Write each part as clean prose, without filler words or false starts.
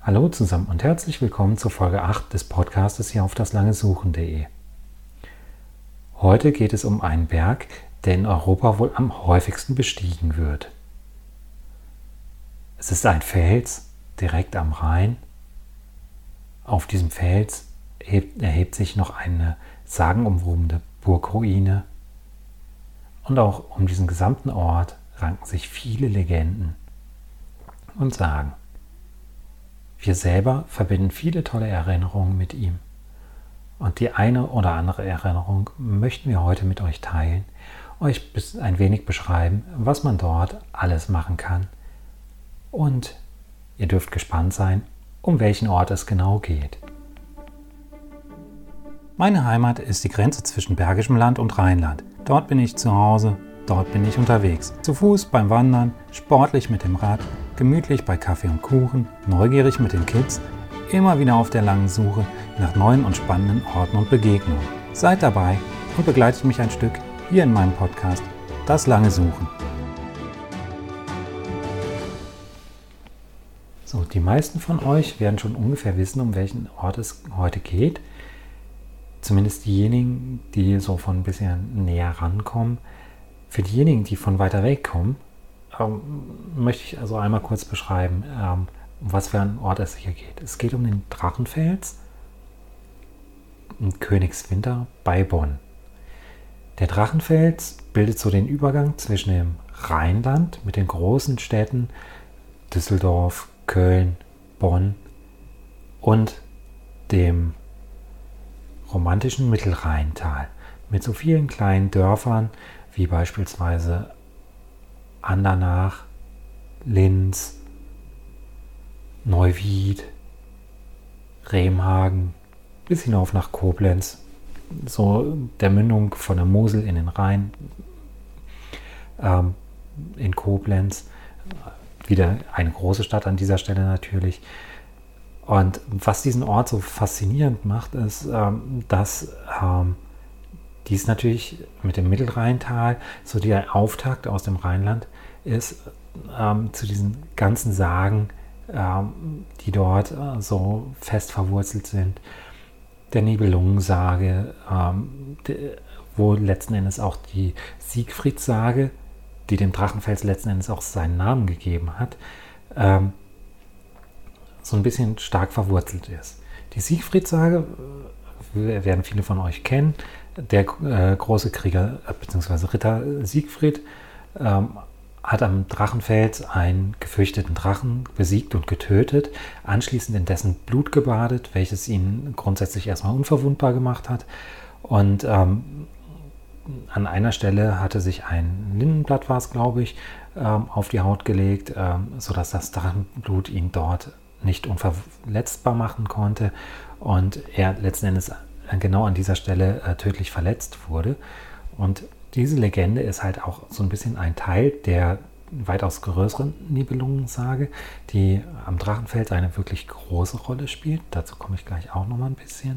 Hallo zusammen und herzlich willkommen zur Folge 8 des Podcastes hier auf daslangesuchen.de. Heute geht es um einen Berg, der in Europa wohl am häufigsten bestiegen wird. Es ist ein Fels direkt am Rhein. Auf diesem Fels erhebt sich noch eine sagenumwobene Burgruine. Und auch um diesen gesamten Ort ranken sich viele Legenden und Sagen. Wir selber verbinden viele tolle Erinnerungen mit ihm. Und die eine oder andere Erinnerung möchten wir heute mit euch teilen, euch ein wenig beschreiben, was man dort alles machen kann. Und ihr dürft gespannt sein, um welchen Ort es genau geht. Meine Heimat ist die Grenze zwischen Bergischem Land und Rheinland. Dort bin ich zu Hause, dort bin ich unterwegs. Zu Fuß beim Wandern, sportlich mit dem Rad, gemütlich bei Kaffee und Kuchen, neugierig mit den Kids, immer wieder auf der langen Suche nach neuen und spannenden Orten und Begegnungen. Seid dabei und begleitet mich ein Stück hier in meinem Podcast Das lange Suchen. So, die meisten von euch werden schon ungefähr wissen, um welchen Ort es heute geht. Zumindest diejenigen, die so von ein bisschen näher rankommen. Für diejenigen, die von weiter weg kommen, möchte ich also einmal kurz beschreiben, um was für einen Ort es hier geht. Es geht um den Drachenfels in Königswinter bei Bonn. Der Drachenfels bildet so den Übergang zwischen dem Rheinland mit den großen Städten Düsseldorf, Köln, Bonn und dem romantischen Mittelrheintal mit so vielen kleinen Dörfern wie beispielsweise Andernach, Linz, Neuwied, Remhagen bis hinauf nach Koblenz, so der Mündung von der Mosel in den Rhein, in Koblenz, wieder eine große Stadt an dieser Stelle natürlich. Und was diesen Ort so faszinierend macht, ist, dass dies natürlich mit dem Mittelrheintal so der Auftakt aus dem Rheinland ist zu diesen ganzen Sagen, die dort so fest verwurzelt sind. Der Nibelungensage, wo letzten Endes auch die Siegfriedssage, die dem Drachenfels letzten Endes auch seinen Namen gegeben hat, so ein bisschen stark verwurzelt ist. Die Siegfriedssage werden viele von euch kennen. Der große Krieger bzw. Ritter Siegfried hat am Drachenfels einen gefürchteten Drachen besiegt und getötet, anschließend in dessen Blut gebadet, welches ihn grundsätzlich erstmal unverwundbar gemacht hat. Und an einer Stelle hatte sich ein Lindenblatt, war es glaube ich, auf die Haut gelegt, sodass das Drachenblut ihn dort nicht unverletzbar machen konnte und er letzten Endes genau an dieser Stelle tödlich verletzt wurde. Und diese Legende ist halt auch so ein bisschen ein Teil der weitaus größeren Nibelungensage, die am Drachenfels eine wirklich große Rolle spielt. Dazu komme ich gleich auch nochmal ein bisschen.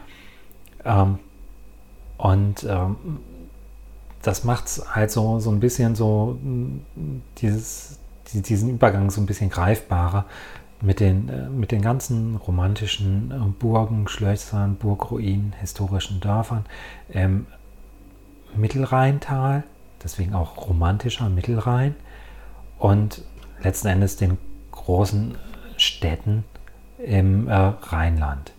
Das macht es halt so ein bisschen so diesen Übergang so ein bisschen greifbarer mit den ganzen romantischen Burgen, Schlössern, Burgruinen, historischen Dörfern im Mittelrheintal, deswegen auch romantischer Mittelrhein, und letzten Endes den großen Städten im Rheinland.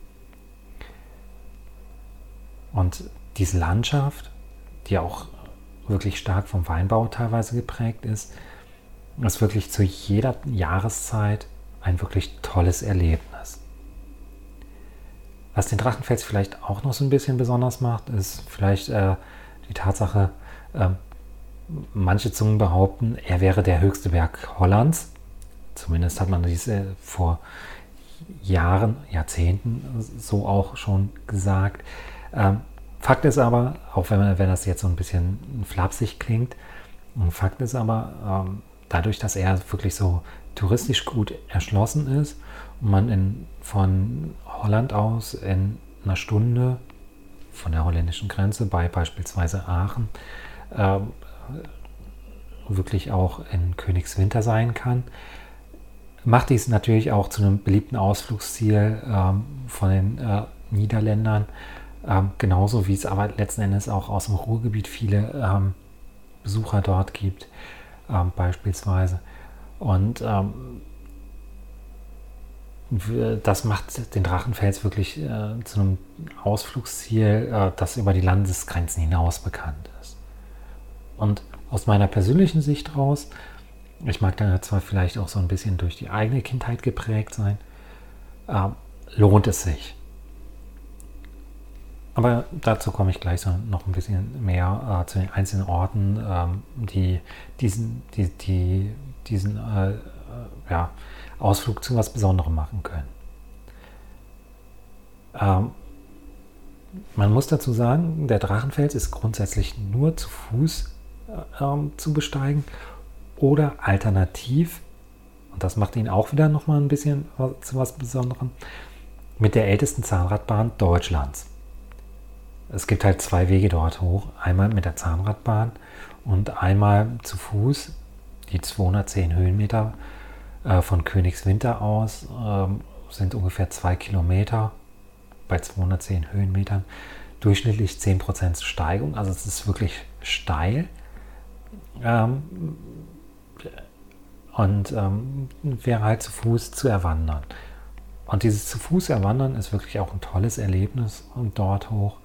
Und diese Landschaft, die auch wirklich stark vom Weinbau teilweise geprägt ist wirklich zu jeder Jahreszeit ein wirklich tolles Erlebnis. Was den Drachenfels vielleicht auch noch so ein bisschen besonders macht, ist vielleicht die Tatsache, manche Zungen behaupten, er wäre der höchste Berg Hollands. Zumindest hat man dies vor Jahren, Jahrzehnten so auch schon gesagt. Fakt ist aber, auch wenn das jetzt so ein bisschen flapsig klingt, Fakt ist aber, dadurch, dass er wirklich so touristisch gut erschlossen ist und man von Holland aus in einer Stunde von der holländischen Grenze bei beispielsweise Aachen wirklich auch in Königswinter sein kann, macht dies natürlich auch zu einem beliebten Ausflugsziel von den Niederländern, genauso wie es aber letzten Endes auch aus dem Ruhrgebiet viele Besucher dort gibt, beispielsweise. Und das macht den Drachenfels wirklich zu einem Ausflugsziel, das über die Landesgrenzen hinaus bekannt ist. Und aus meiner persönlichen Sicht raus, ich mag da zwar vielleicht auch so ein bisschen durch die eigene Kindheit geprägt sein, lohnt es sich. Aber dazu komme ich gleich so noch ein bisschen mehr zu den einzelnen Orten, die diesen Ausflug zu was Besonderem machen können. Man muss dazu sagen, der Drachenfels ist grundsätzlich nur zu Fuß zu besteigen oder alternativ, und das macht ihn auch wieder nochmal ein bisschen zu was Besonderem, mit der ältesten Zahnradbahn Deutschlands. Es gibt halt 2 Wege dort hoch, einmal mit der Zahnradbahn und einmal zu Fuß, die 210 Höhenmeter von Königswinter aus sind ungefähr 2 Kilometer bei 210 Höhenmetern, durchschnittlich 10% Steigung, also es ist wirklich steil. Und wäre halt zu Fuß zu erwandern. Und dieses zu Fuß erwandern ist wirklich auch ein tolles Erlebnis und dort hoch.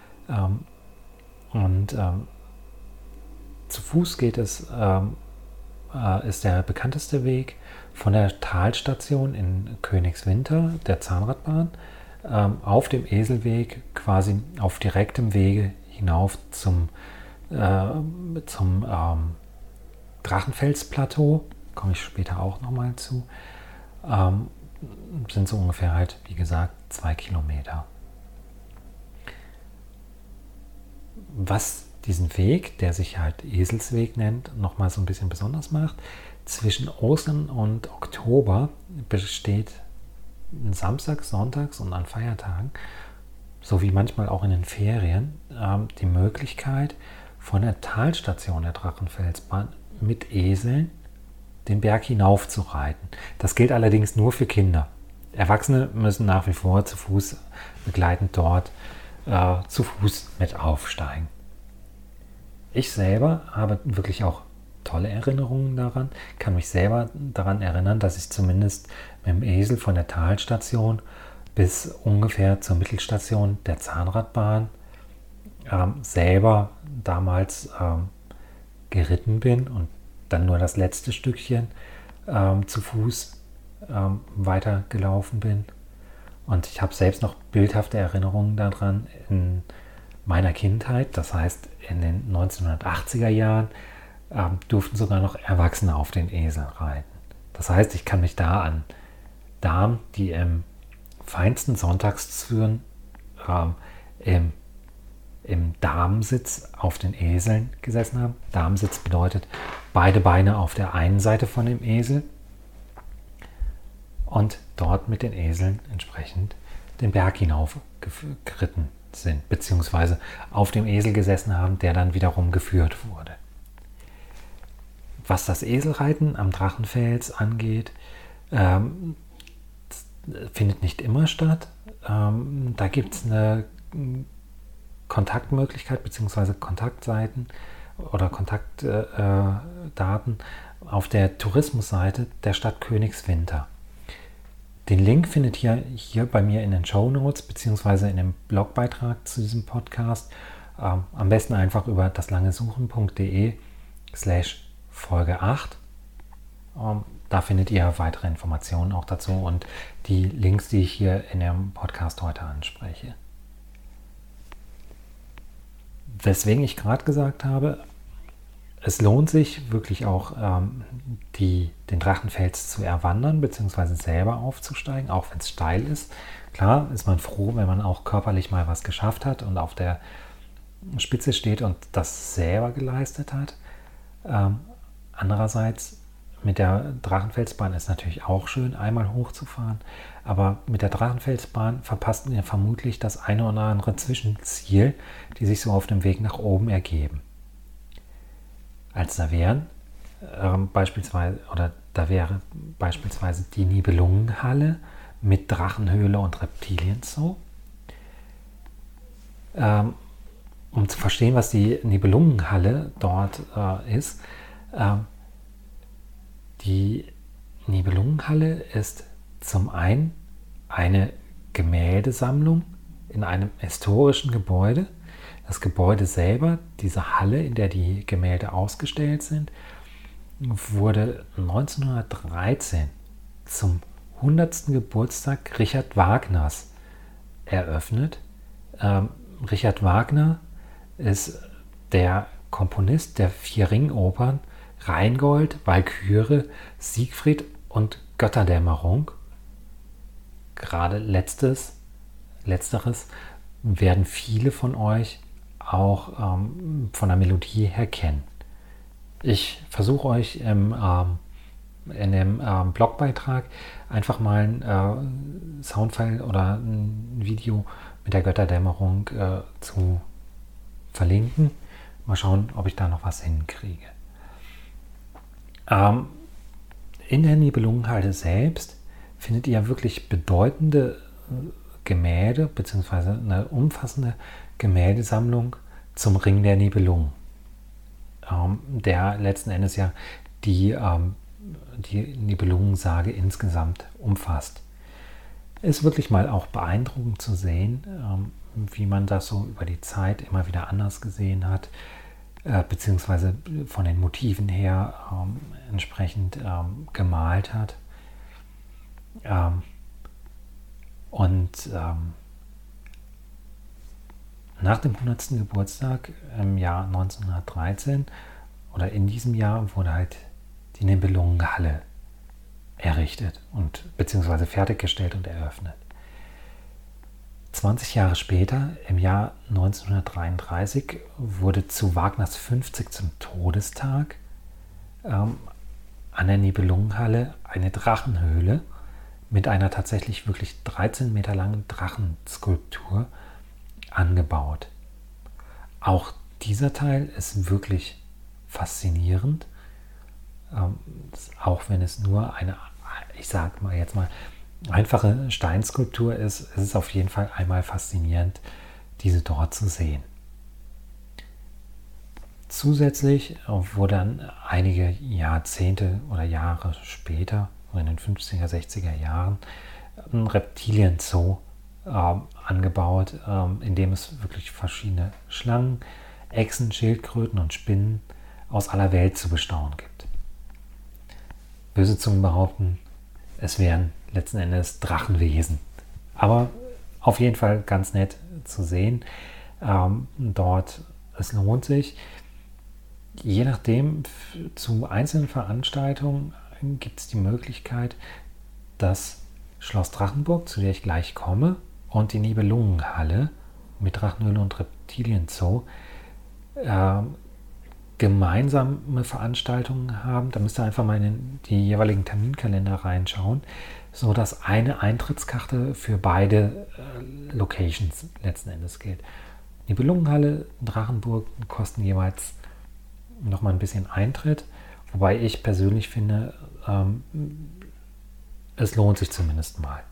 Zu Fuß geht es, ist der bekannteste Weg von der Talstation in Königswinter, der Zahnradbahn, auf dem Eselweg, quasi auf direktem Wege hinauf zum Drachenfelsplateau, komme ich später auch nochmal zu, sind so ungefähr halt, wie gesagt, 2 Kilometer. Was diesen Weg, der sich halt Eselsweg nennt, nochmal so ein bisschen besonders macht, zwischen Ostern und Oktober besteht samstags, sonntags und an Feiertagen, sowie manchmal auch in den Ferien, die Möglichkeit, von der Talstation der Drachenfelsbahn mit Eseln den Berg hinauf zu reiten. Das gilt allerdings nur für Kinder. Erwachsene müssen nach wie vor zu Fuß begleitend dort zu Fuß mit aufsteigen. Ich selber habe wirklich auch tolle Erinnerungen daran, kann mich selber daran erinnern, dass ich zumindest mit dem Esel von der Talstation bis ungefähr zur Mittelstation der Zahnradbahn selber damals geritten bin und dann nur das letzte Stückchen zu Fuß weitergelaufen bin. Und ich habe selbst noch bildhafte Erinnerungen daran in meiner Kindheit, das heißt in den 1980er Jahren, durften sogar noch Erwachsene auf den Esel reiten. Das heißt, ich kann mich da an Damen, die im feinsten Sonntagszwirn im Damensitz auf den Eseln gesessen haben. Damensitz bedeutet beide Beine auf der einen Seite von dem Esel und dort mit den Eseln entsprechend den Berg hinauf geritten sind, beziehungsweise auf dem Esel gesessen haben, der dann wiederum geführt wurde. Was das Eselreiten am Drachenfels angeht, findet nicht immer statt. Da gibt es eine Kontaktmöglichkeit bzw. Kontaktseiten oder Kontaktdaten auf der Tourismusseite der Stadt Königswinter. Den Link findet ihr hier bei mir in den Shownotes bzw. in dem Blogbeitrag zu diesem Podcast. Am besten einfach über daslangesuchen.de/Folge 8. Da findet ihr weitere Informationen auch dazu und die Links, die ich hier in dem Podcast heute anspreche. Weswegen ich gerade gesagt habe, es lohnt sich wirklich auch, den Drachenfels zu erwandern bzw. selber aufzusteigen, auch wenn es steil ist. Klar ist man froh, wenn man auch körperlich mal was geschafft hat und auf der Spitze steht und das selber geleistet hat. Andererseits mit der Drachenfelsbahn ist natürlich auch schön, einmal hochzufahren, aber mit der Drachenfelsbahn verpasst ihr vermutlich das eine oder andere Zwischenziel, die sich so auf dem Weg nach oben ergeben. Als da wären beispielsweise oder Da wäre beispielsweise die Nibelungenhalle mit Drachenhöhle und Reptilienzoo. Um zu verstehen, was die Nibelungenhalle dort ist, die Nibelungenhalle ist zum einen eine Gemäldesammlung in einem historischen Gebäude. Das Gebäude selber, diese Halle, in der die Gemälde ausgestellt sind, wurde 1913 zum 100. Geburtstag Richard Wagners eröffnet. Richard Wagner ist der Komponist der 4 Ringopern Rheingold, Walküre, Siegfried und Götterdämmerung. Gerade letzteres werden viele von euch auch von der Melodie her kennen. Ich versuche euch in dem Blogbeitrag einfach mal ein Soundfile oder ein Video mit der Götterdämmerung zu verlinken. Mal schauen, ob ich da noch was hinkriege. In der Nibelungenhalle selbst findet ihr wirklich bedeutende Gemälde bzw. eine umfassende Gemäldesammlung zum Ring der Nibelungen, der letzten Endes ja die Nibelungensage insgesamt umfasst. Ist wirklich mal auch beeindruckend zu sehen, wie man das so über die Zeit immer wieder anders gesehen hat, beziehungsweise von den Motiven her entsprechend gemalt hat. Nach dem 100. Geburtstag im Jahr 1913 oder in diesem Jahr wurde halt die Nibelungenhalle errichtet und beziehungsweise fertiggestellt und eröffnet. 20 Jahre später, im Jahr 1933, wurde zu Wagners 50. Todestag an der Nibelungenhalle eine Drachenhöhle mit einer tatsächlich wirklich 13 Meter langen Drachenskulptur angebaut. Auch dieser Teil ist wirklich faszinierend, auch wenn es nur eine, ich sage mal jetzt mal, einfache Steinskulptur ist, ist es auf jeden Fall einmal faszinierend, diese dort zu sehen. Zusätzlich wurde dann einige Jahrzehnte oder Jahre später, in den 50er, 60er Jahren, ein Reptilienzoo angebaut, in dem es wirklich verschiedene Schlangen, Echsen, Schildkröten und Spinnen aus aller Welt zu bestaunen gibt. Böse Zungen behaupten, es wären letzten Endes Drachenwesen. Aber auf jeden Fall ganz nett zu sehen. Dort, es lohnt sich. Je nachdem, zu einzelnen Veranstaltungen gibt es die Möglichkeit, das Schloss Drachenburg, zu der ich gleich komme, und die Nibelungenhalle mit Drachenhöhle und Reptilienzoo gemeinsame Veranstaltungen haben. Da müsst ihr einfach mal in die jeweiligen Terminkalender reinschauen, sodass eine Eintrittskarte für beide Locations letzten Endes gilt. Nibelungenhalle und Drachenburg kosten jeweils nochmal ein bisschen Eintritt, wobei ich persönlich finde, es lohnt sich zumindest mal.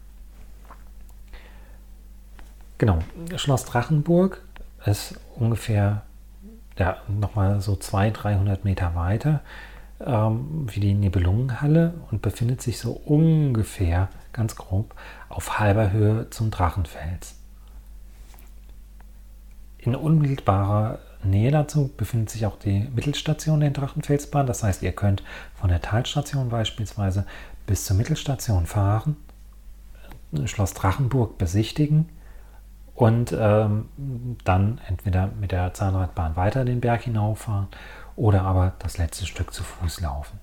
Genau, Schloss Drachenburg ist ungefähr nochmal so 200-300 Meter weiter wie die Nibelungenhalle und befindet sich so ungefähr, ganz grob, auf halber Höhe zum Drachenfels. In unmittelbarer Nähe dazu befindet sich auch die Mittelstation der Drachenfelsbahn. Das heißt, ihr könnt von der Talstation beispielsweise bis zur Mittelstation fahren, Schloss Drachenburg besichtigen und dann entweder mit der Zahnradbahn weiter den Berg hinauffahren oder aber das letzte Stück zu Fuß laufen.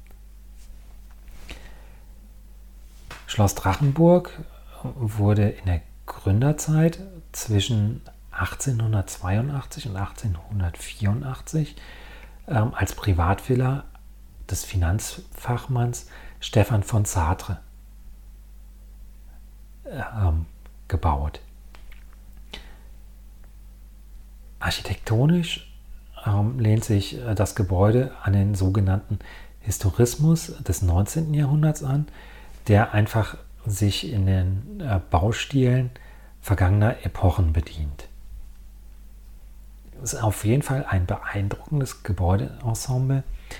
Schloss Drachenburg wurde in der Gründerzeit zwischen 1882 und 1884 als Privatvilla des Finanzfachmanns Stefan von Sartre gebaut. Architektonisch lehnt sich das Gebäude an den sogenannten Historismus des 19. Jahrhunderts an, der einfach sich in den Baustilen vergangener Epochen bedient. Es ist auf jeden Fall ein beeindruckendes Gebäudeensemble,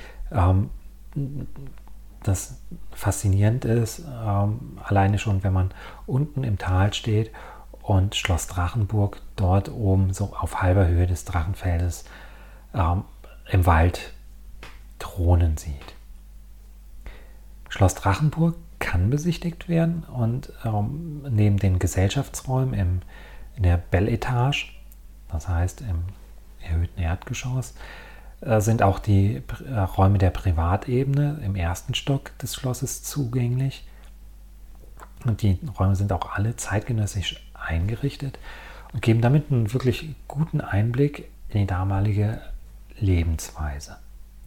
das faszinierend ist, alleine schon, wenn man unten im Tal steht und Schloss Drachenburg dort oben so auf halber Höhe des Drachenfeldes im Wald thronen sieht. Schloss Drachenburg kann besichtigt werden und neben den Gesellschaftsräumen in der Belle Etage, das heißt im erhöhten Erdgeschoss, sind auch die Räume der Privatebene im ersten Stock des Schlosses zugänglich. Und die Räume sind auch alle zeitgenössisch eingerichtet und geben damit einen wirklich guten Einblick in die damalige Lebensweise.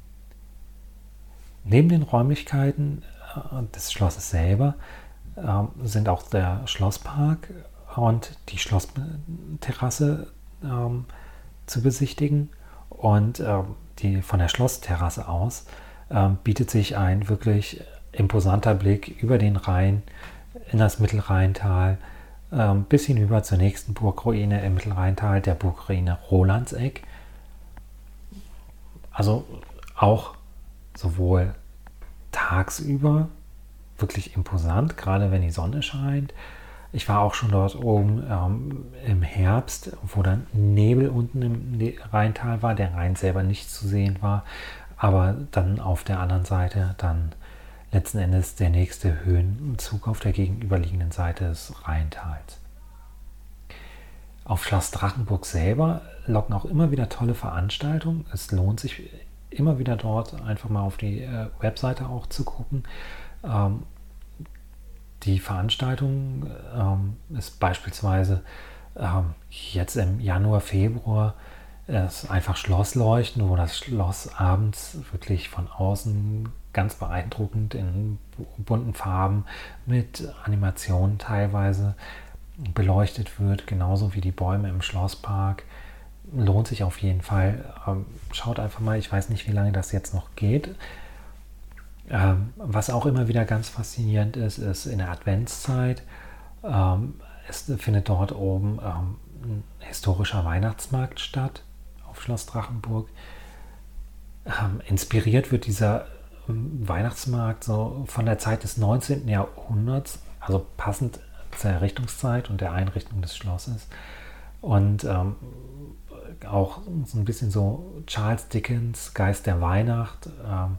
Neben den Räumlichkeiten des Schlosses selber sind auch der Schlosspark und die Schlossterrasse zu besichtigen. Und von der Schlossterrasse aus bietet sich ein wirklich imposanter Blick über den Rhein in das Mittelrheintal bis hinüber zur nächsten Burgruine im Mittelrheintal, der Burgruine Rolandseck. Also auch sowohl tagsüber wirklich imposant, gerade wenn die Sonne scheint. Ich war auch schon dort oben im Herbst, wo dann Nebel unten im Rheintal war, der Rhein selber nicht zu sehen war, aber dann auf der anderen Seite dann letzten Endes der nächste Höhenzug auf der gegenüberliegenden Seite des Rheintals. Auf Schloss Drachenburg selber locken auch immer wieder tolle Veranstaltungen. Es lohnt sich immer wieder dort einfach mal auf die Webseite auch zu gucken. Die Veranstaltung ist beispielsweise jetzt im Januar, Februar ist einfach Schlossleuchten, wo das Schloss abends wirklich von außen ganz beeindruckend in bunten Farben mit Animationen teilweise beleuchtet wird, genauso wie die Bäume im Schlosspark. Lohnt sich auf jeden Fall. Schaut einfach mal, ich weiß nicht, wie lange das jetzt noch geht. Was auch immer wieder ganz faszinierend ist, ist in der Adventszeit. Es findet dort oben ein historischer Weihnachtsmarkt statt auf Schloss Drachenburg. Inspiriert wird dieser Weihnachtsmarkt so von der Zeit des 19. Jahrhunderts, also passend zur Errichtungszeit und der Einrichtung des Schlosses. Und auch so ein bisschen so Charles Dickens, Geist der Weihnacht,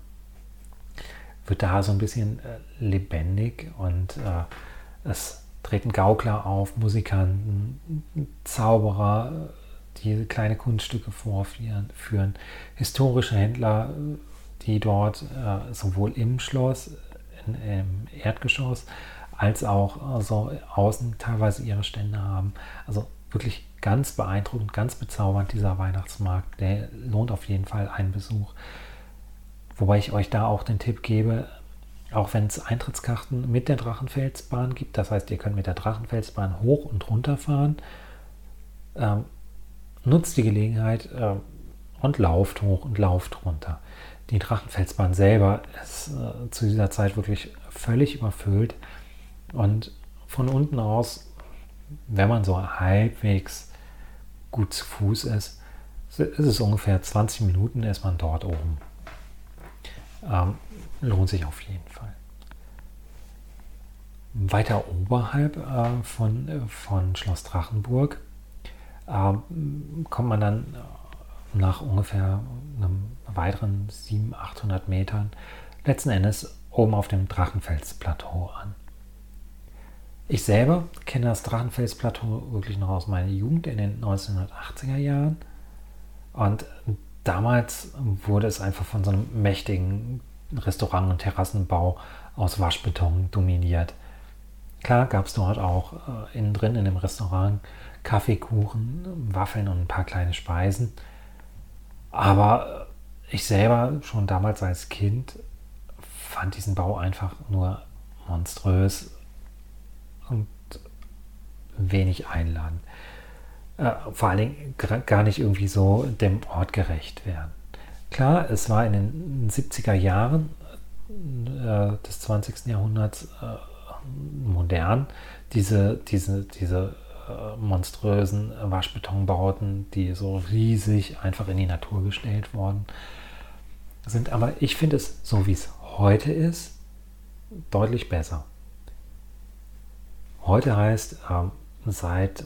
wird da so ein bisschen lebendig und es treten Gaukler auf, Musikanten, Zauberer, die kleine Kunststücke vorführen, historische Händler, die dort sowohl im Schloss, im Erdgeschoss, als auch so außen teilweise ihre Stände haben. Also wirklich ganz beeindruckend, ganz bezaubernd dieser Weihnachtsmarkt. Der lohnt auf jeden Fall einen Besuch. Wobei ich euch da auch den Tipp gebe, auch wenn es Eintrittskarten mit der Drachenfelsbahn gibt, das heißt, ihr könnt mit der Drachenfelsbahn hoch und runter fahren, nutzt die Gelegenheit und lauft hoch und lauft runter. Die Drachenfelsbahn selber ist zu dieser Zeit wirklich völlig überfüllt und von unten aus, wenn man so halbwegs gut zu Fuß ist es ungefähr 20 Minuten, ist man dort oben. Lohnt sich auf jeden Fall. Weiter oberhalb von Schloss Drachenburg kommt man dann nach ungefähr einem weiteren 700-800 Metern letzten Endes oben auf dem Drachenfelsplateau an. Ich selber kenne das Drachenfelsplateau wirklich noch aus meiner Jugend in den 1980er Jahren und damals wurde es einfach von so einem mächtigen Restaurant- und Terrassenbau aus Waschbeton dominiert. Klar gab es dort auch innen drin in dem Restaurant Kaffee, Kuchen, Waffeln und ein paar kleine Speisen. Aber ich selber schon damals als Kind fand diesen Bau einfach nur monströs und wenig einladend. Vor allen Dingen gar nicht irgendwie so dem Ort gerecht werden. Klar, es war in den 70er Jahren des 20. Jahrhunderts modern. Diese monströsen Waschbetonbauten, die so riesig einfach in die Natur gestellt worden sind. Aber ich finde es, so wie es heute ist, deutlich besser. Heute heißt seit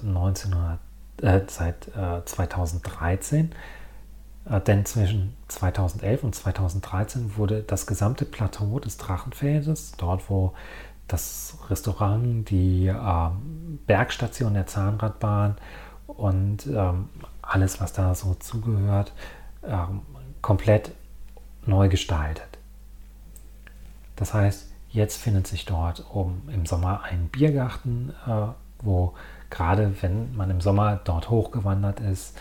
2013, denn zwischen 2011 und 2013 wurde das gesamte Plateau des Drachenfelses, dort wo das Restaurant, die Bergstation der Zahnradbahn und alles, was da so zugehört, komplett neu gestaltet. Das heißt, jetzt findet sich dort oben im Sommer ein Biergarten, wo gerade wenn man im Sommer dort hochgewandert ist,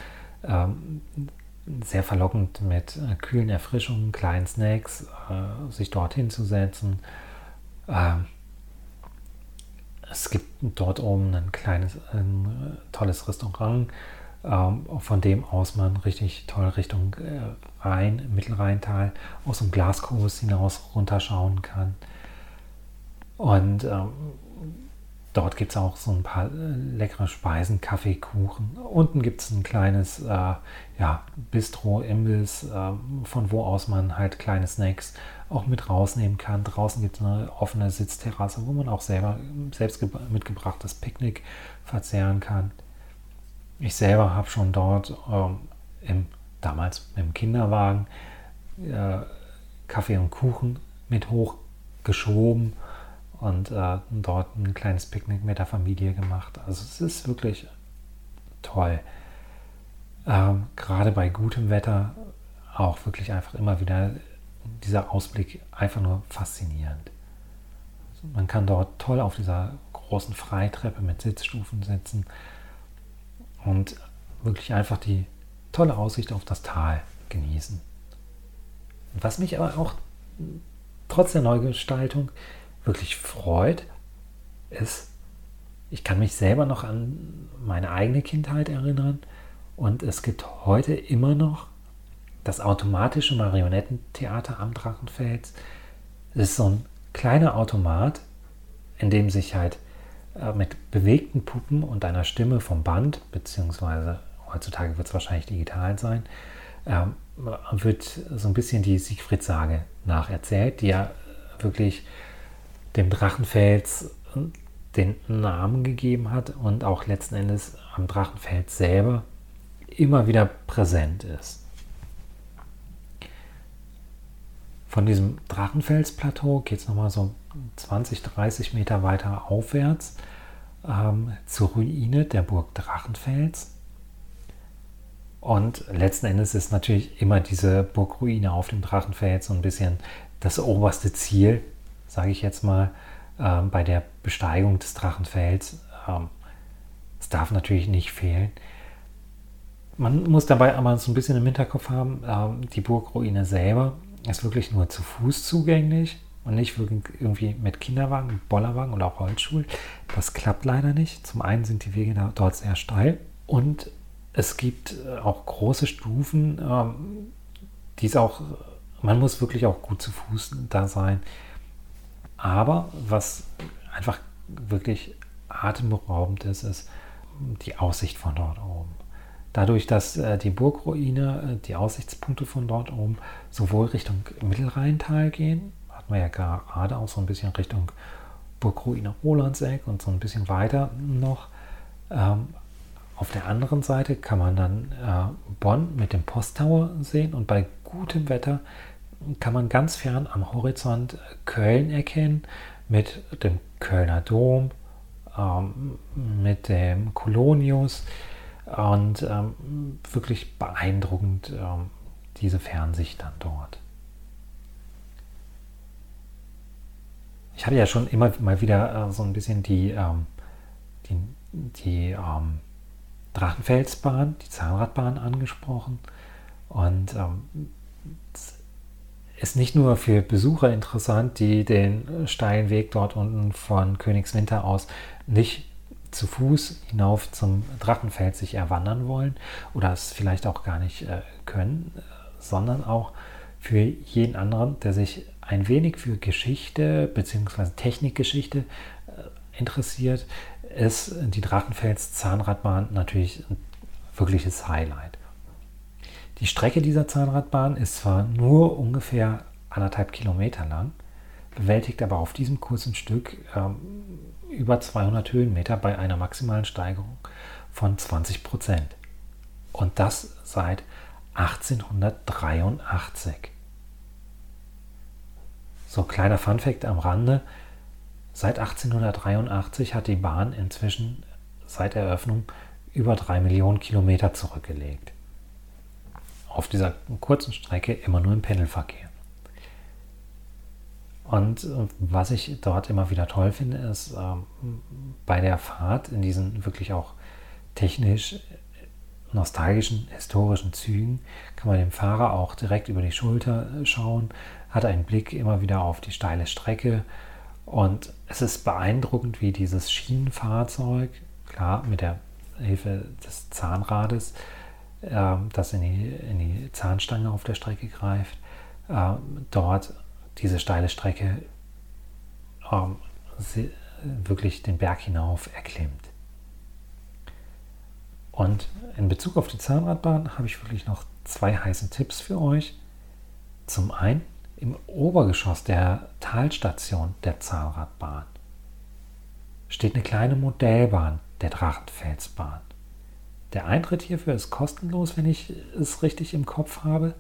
sehr verlockend mit kühlen Erfrischungen, kleinen Snacks, sich dort hinzusetzen. Es gibt dort oben ein tolles Restaurant, von dem aus man richtig toll Richtung Rhein, Mittelrheintal, aus dem Glaskurs hinaus runterschauen kann. Und dort gibt es auch so ein paar leckere Speisen, Kaffee, Kuchen. Unten gibt es ein kleines Bistro, Imbiss, von wo aus man halt kleine Snacks auch mit rausnehmen kann. Draußen gibt es eine offene Sitzterrasse, wo man auch selbst mitgebrachtes Picknick verzehren kann. Ich selber habe schon dort damals im Kinderwagen Kaffee und Kuchen mit hochgeschoben und dort ein kleines Picknick mit der Familie gemacht. Also es ist wirklich toll. Gerade bei gutem Wetter auch wirklich einfach immer wieder dieser Ausblick einfach nur faszinierend. Also man kann dort toll auf dieser großen Freitreppe mit Sitzstufen sitzen und wirklich einfach die tolle Aussicht auf das Tal genießen. Und was mich aber auch trotz der Neugestaltung wirklich freut, ist, ich kann mich selber noch an meine eigene Kindheit erinnern und es gibt heute immer noch das automatische Marionettentheater am Drachenfels. Es ist so ein kleiner Automat, in dem sich halt mit bewegten Puppen und einer Stimme vom Band, beziehungsweise heutzutage wird es wahrscheinlich digital sein, wird so ein bisschen die Siegfried-Sage nacherzählt, die ja wirklich dem Drachenfels den Namen gegeben hat und auch letzten Endes am Drachenfels selber immer wieder präsent ist. Von diesem Drachenfelsplateau geht es nochmal so 20, 30 Meter weiter aufwärts zur Ruine der Burg Drachenfels. Und letzten Endes ist natürlich immer diese Burgruine auf dem Drachenfels so ein bisschen das oberste Ziel, sage ich jetzt mal, bei der Besteigung des Drachenfels. Es darf natürlich nicht fehlen. Man muss dabei aber so ein bisschen im Hinterkopf haben, die Burgruine selber ist wirklich nur zu Fuß zugänglich und nicht wirklich irgendwie mit Kinderwagen, Bollerwagen oder auch Rollstuhl. Das klappt leider nicht. Zum einen sind die Wege dort sehr steil und es gibt auch große Stufen, man muss wirklich auch gut zu Fuß da sein. Aber was einfach wirklich atemberaubend ist die Aussicht von dort oben. Dadurch, dass die Burgruine, die Aussichtspunkte von dort oben sowohl Richtung Mittelrheintal gehen, hat man ja gerade auch so ein bisschen Richtung Burgruine Rolandseck und so ein bisschen weiter noch. Auf der anderen Seite kann man dann Bonn mit dem Posttower sehen und bei gutem Wetter kann man ganz fern am Horizont Köln erkennen mit dem Kölner Dom, mit dem Kolonius. Und wirklich beeindruckend diese Fernsicht dann dort. Ich hatte ja schon immer mal wieder so ein bisschen die Drachenfelsbahn, die Zahnradbahn angesprochen. Und ist nicht nur für Besucher interessant, die den steilen Weg dort unten von Königswinter aus nicht zu Fuß hinauf zum Drachenfels sich erwandern wollen oder es vielleicht auch gar nicht können, sondern auch für jeden anderen, der sich ein wenig für Geschichte bzw. Technikgeschichte interessiert, ist die Drachenfels-Zahnradbahn natürlich ein wirkliches Highlight. Die Strecke dieser Zahnradbahn ist zwar nur ungefähr 1,5 Kilometer lang, bewältigt aber auf diesem kurzen Stück über 200 Höhenmeter bei einer maximalen Steigerung von 20%. Und das seit 1883. So, kleiner Funfact am Rande: Seit 1883 hat die Bahn inzwischen seit Eröffnung über 3 Millionen Kilometer zurückgelegt. Auf dieser kurzen Strecke immer nur im Pendelverkehr. Und was ich dort immer wieder toll finde, ist bei der Fahrt in diesen wirklich auch technisch nostalgischen, historischen Zügen, kann man dem Fahrer auch direkt über die Schulter schauen, hat einen Blick immer wieder auf die steile Strecke und es ist beeindruckend, wie dieses Schienenfahrzeug, klar mit der Hilfe des Zahnrades, das in die Zahnstange auf der Strecke greift, dort diese steile Strecke wirklich den Berg hinauf erklimmt. Und in Bezug auf die Zahnradbahn habe ich wirklich noch 2 heiße Tipps für euch. Zum einen: Im Obergeschoss der Talstation der Zahnradbahn steht eine kleine Modellbahn der Drachenfelsbahn. Der Eintritt hierfür ist kostenlos, wenn ich es richtig im Kopf habe.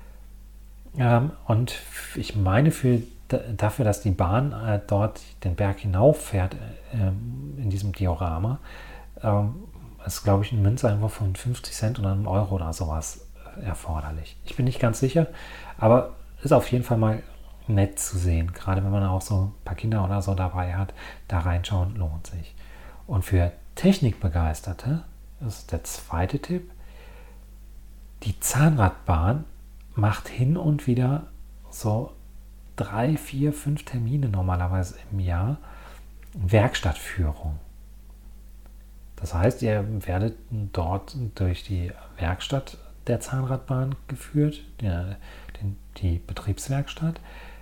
Und ich meine, dafür, dass die Bahn dort den Berg hinauffährt, in diesem Diorama, ist, glaube ich, ein Münzeinwurf von 50 Cent oder einem Euro oder sowas erforderlich. Ich bin nicht ganz sicher, aber ist auf jeden Fall mal nett zu sehen. Gerade wenn man auch so ein paar Kinder oder so dabei hat, da reinschauen lohnt sich. Und für Technikbegeisterte, das ist der zweite Tipp: Die Zahnradbahn macht hin und wieder so 3, 4, 5 Termine normalerweise im Jahr Werkstattführung. Das heißt, ihr werdet dort durch die Werkstatt der Zahnradbahn geführt, die Betriebswerkstatt,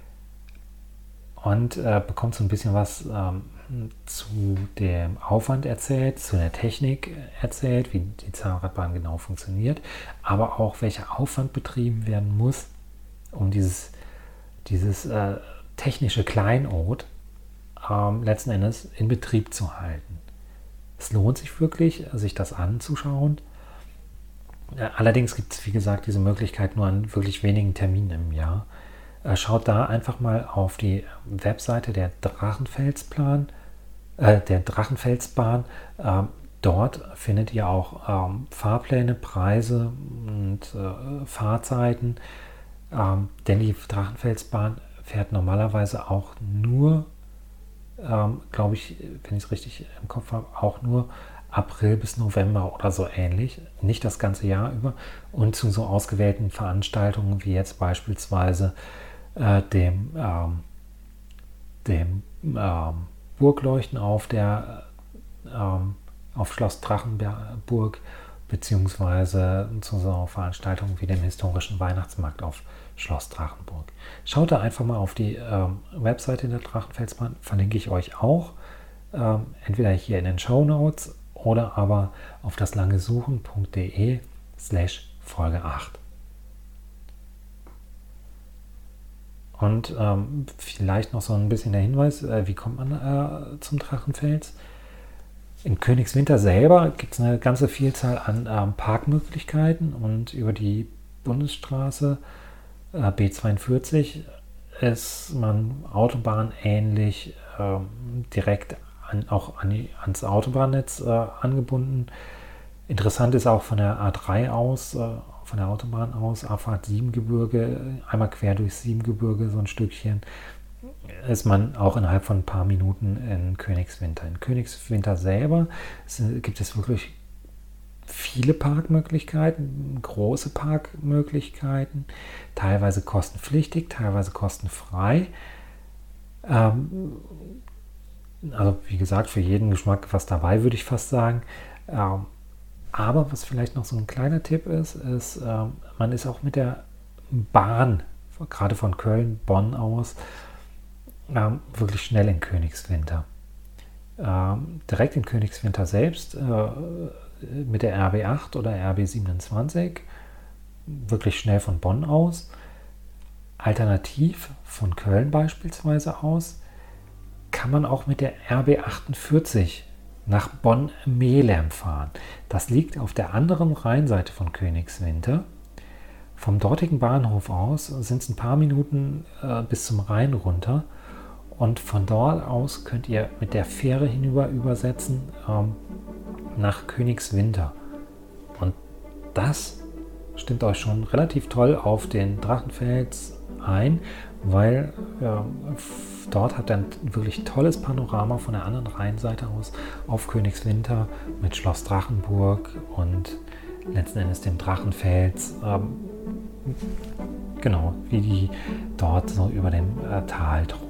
und bekommt so ein bisschen was zu dem Aufwand erzählt, zu der Technik erzählt, wie die Zahnradbahn genau funktioniert, aber auch welcher Aufwand betrieben werden muss, um dieses technische Kleinod letzten Endes in Betrieb zu halten. Es lohnt sich wirklich, sich das anzuschauen. Allerdings gibt es, wie gesagt, diese Möglichkeit nur an wirklich wenigen Terminen im Jahr. Schaut da einfach mal auf die Webseite der Drachenfelsbahn. Dort findet ihr auch Fahrpläne, Preise und Fahrzeiten. Denn die Drachenfelsbahn fährt normalerweise auch nur, glaube ich, wenn ich es richtig im Kopf habe, auch nur April bis November oder so ähnlich, nicht das ganze Jahr über, und zu so ausgewählten Veranstaltungen wie jetzt beispielsweise dem Burgleuchten auf Schloss Drachenburg, beziehungsweise zu so Veranstaltungen wie dem historischen Weihnachtsmarkt auf Schloss Drachenburg. Schaut da einfach mal auf die Webseite der Drachenfelsbahn, verlinke ich euch auch, entweder hier in den Shownotes oder aber auf daslangesuchen.de/Folge 8. Und vielleicht noch so ein bisschen der Hinweis, wie kommt man zum Drachenfels? In Königswinter selber gibt es eine ganze Vielzahl an Parkmöglichkeiten, und über die Bundesstraße B42 ist man autobahnähnlich direkt ans Autobahnnetz angebunden. Interessant ist auch von der A3 aus, von der Autobahn aus, Abfahrt Siebengebirge, einmal quer durchs Siebengebirge so ein Stückchen, ist man auch innerhalb von ein paar Minuten in Königswinter. In Königswinter selber gibt es wirklich viele Parkmöglichkeiten, große Parkmöglichkeiten, teilweise kostenpflichtig, teilweise kostenfrei. Also wie gesagt, für jeden Geschmack was dabei, würde ich fast sagen. Aber was vielleicht noch so ein kleiner Tipp ist, man ist auch mit der Bahn gerade von Köln, Bonn aus, wirklich schnell in Königswinter. Direkt in Königswinter selbst mit der RB8 oder RB27, wirklich schnell von Bonn aus. Alternativ von Köln beispielsweise aus kann man auch mit der RB48 nach Bonn-Mehlen fahren. Das liegt auf der anderen Rheinseite von Königswinter. Vom dortigen Bahnhof aus sind es ein paar Minuten bis zum Rhein runter. Und von dort aus könnt ihr mit der Fähre hinüber übersetzen nach Königswinter. Und das stimmt euch schon relativ toll auf den Drachenfels ein, weil dort habt ihr ein wirklich tolles Panorama von der anderen Rheinseite aus auf Königswinter mit Schloss Drachenburg und letzten Endes dem Drachenfels. Genau, wie die dort so über dem Tal thronen.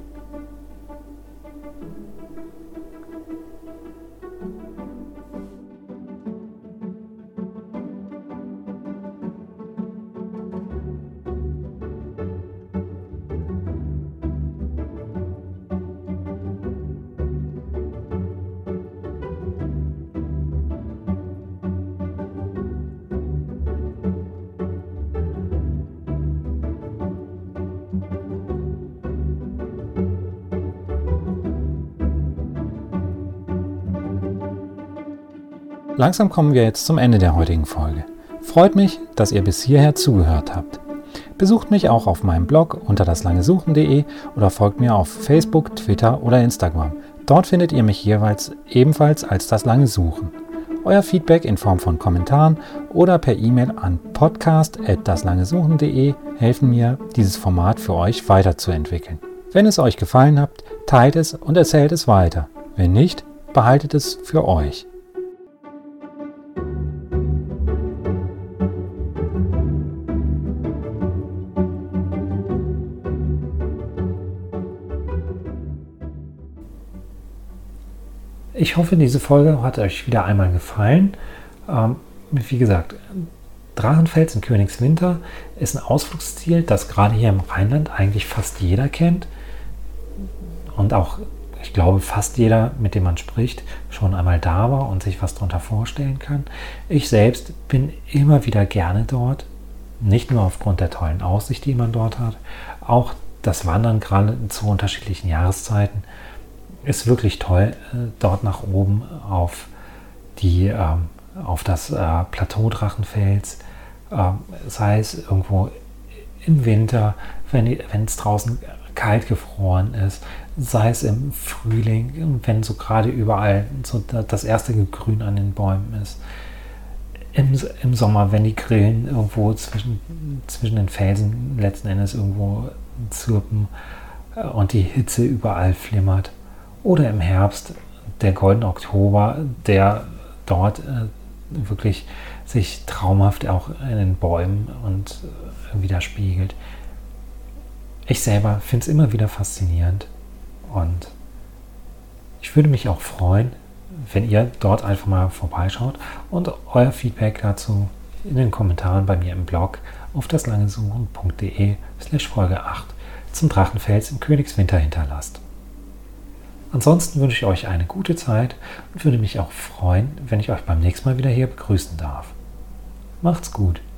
Langsam kommen wir jetzt zum Ende der heutigen Folge. Freut mich, dass ihr bis hierher zugehört habt. Besucht mich auch auf meinem Blog unter daslangesuchen.de oder folgt mir auf Facebook, Twitter oder Instagram. Dort findet ihr mich jeweils ebenfalls als Das Lange Suchen. Euer Feedback in Form von Kommentaren oder per E-Mail an podcast@daslangesuchen.de helfen mir, dieses Format für euch weiterzuentwickeln. Wenn es euch gefallen hat, teilt es und erzählt es weiter. Wenn nicht, behaltet es für euch. Ich hoffe, diese Folge hat euch wieder einmal gefallen. Wie gesagt, Drachenfels in Königswinter ist ein Ausflugsziel, das gerade hier im Rheinland eigentlich fast jeder kennt. Und auch, ich glaube, fast jeder, mit dem man spricht, schon einmal da war und sich was darunter vorstellen kann. Ich selbst bin immer wieder gerne dort. Nicht nur aufgrund der tollen Aussicht, die man dort hat. Auch das Wandern gerade zu unterschiedlichen Jahreszeiten ist wirklich toll, dort nach oben auf das Plateau Drachenfels, sei es irgendwo im Winter, wenn es draußen kalt gefroren ist, sei es im Frühling, wenn so gerade überall so das erste Gegrün an den Bäumen ist. Im Sommer, wenn die Grillen irgendwo zwischen den Felsen letzten Endes irgendwo zirpen und die Hitze überall flimmert. Oder im Herbst, der goldene Oktober, der dort wirklich sich traumhaft auch in den Bäumen und widerspiegelt. Ich selber finde es immer wieder faszinierend und ich würde mich auch freuen, wenn ihr dort einfach mal vorbeischaut und euer Feedback dazu in den Kommentaren bei mir im Blog auf daslangesuchen.de/Folge 8 zum Drachenfels im Königswinter hinterlasst. Ansonsten wünsche ich euch eine gute Zeit und würde mich auch freuen, wenn ich euch beim nächsten Mal wieder hier begrüßen darf. Macht's gut!